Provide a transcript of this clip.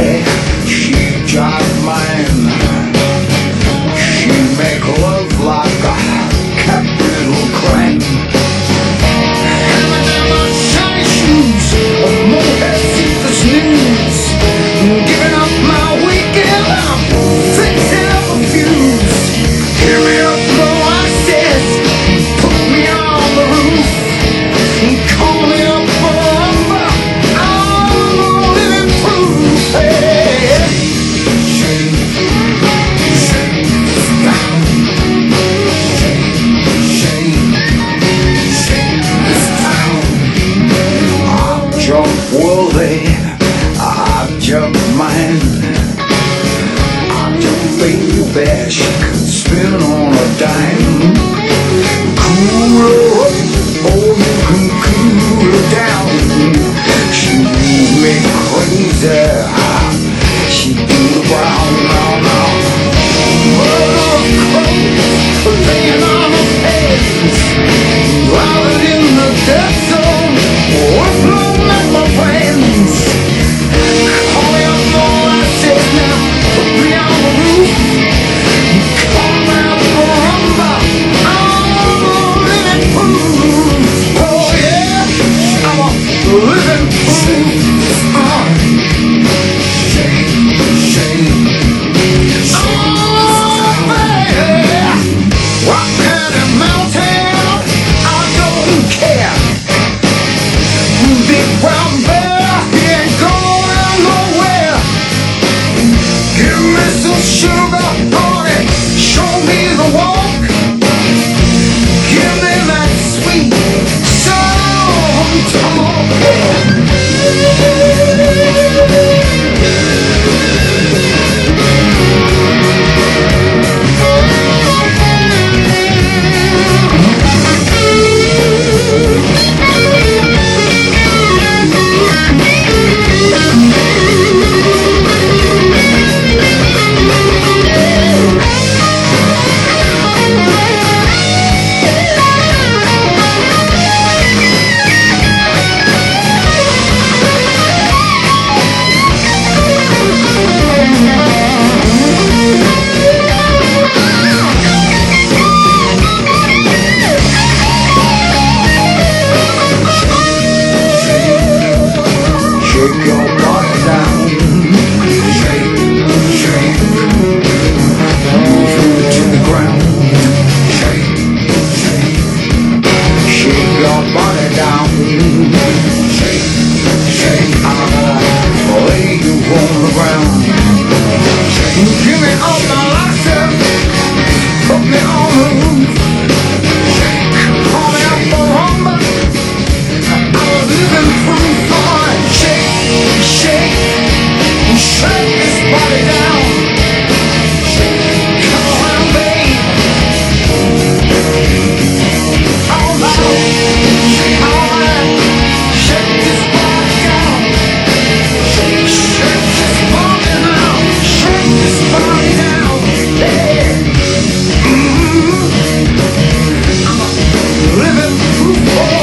worthy. She just mine. She make love like a capital crime. Hammer down my shiny shoes, motorhead the snooze. Giving up my weekend, I'm fixing up a fuse. Hear me up, though I said, put me on the roof. Call me up for lumber, I'm living proof. Hey, shake, shake, down. Shake, shake this town. I'm just worthy, I'm just mine. I'm just baby, she can spin on a dime. Cool her up, oh you can cool her down. She move me crazy, she do the brown now now. Mother of crow, laying on her pants. Driving in the death zone, whistling at my friends. Call me up, all I said now, put me on the roof. Call me up for lumber, I'm living proof. Oh yeah, I'm a living proof. Shake, shake. Oh baby, rock and mountain, I don't care. Big brown bear, he ain't going nowhere. Give me some sugar, honey, show me the walk. Give me that sweet sound talk. Shake your body down. Shake, shake. Move it to the ground. Shake, shake. Shake your body down. Shake, shake. I'll lay you on the ground. Shake. Give me all my license. Put me on the roof. Shake. Call me up for lumber. I'm living proof. Shake, shake, shake this body down. Come on, babe. All right, shake this body down. Shake this body down. Shake this body down. Yeah. I'm a living proof.